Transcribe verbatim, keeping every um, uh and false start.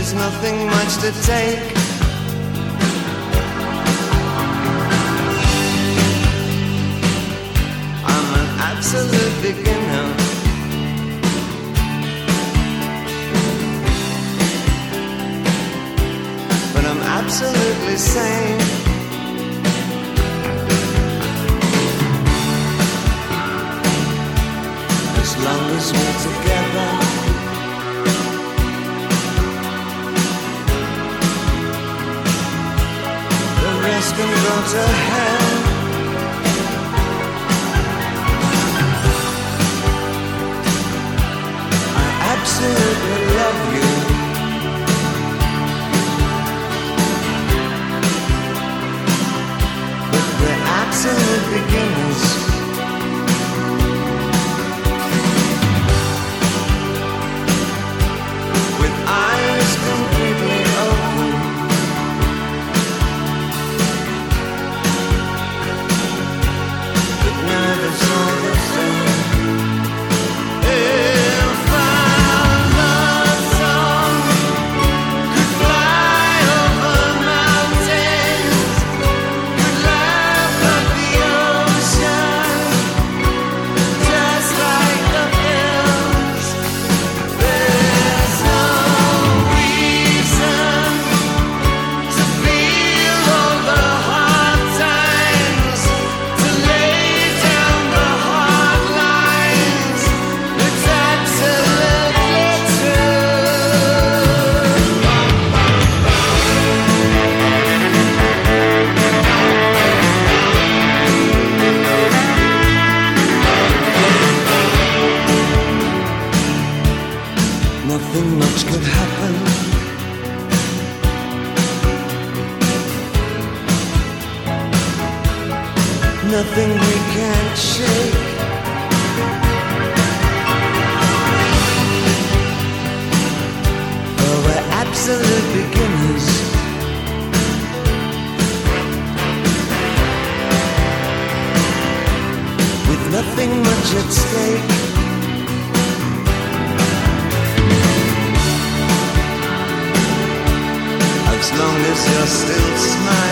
there's nothing much to take. I'm an absolute beginner, but I'm absolutely sane. As long as we're together, the rest can go to hell. I absolutely love you, but we're absolute beginners. Completely open, but neither's all the same. If our love song could fly over mountains, could laugh at the ocean, just like the hills, there's no nothing much could happen. Nothing we can't shake. Oh, we're absolute beginners, with nothing much at stake. As long as you're still smiling.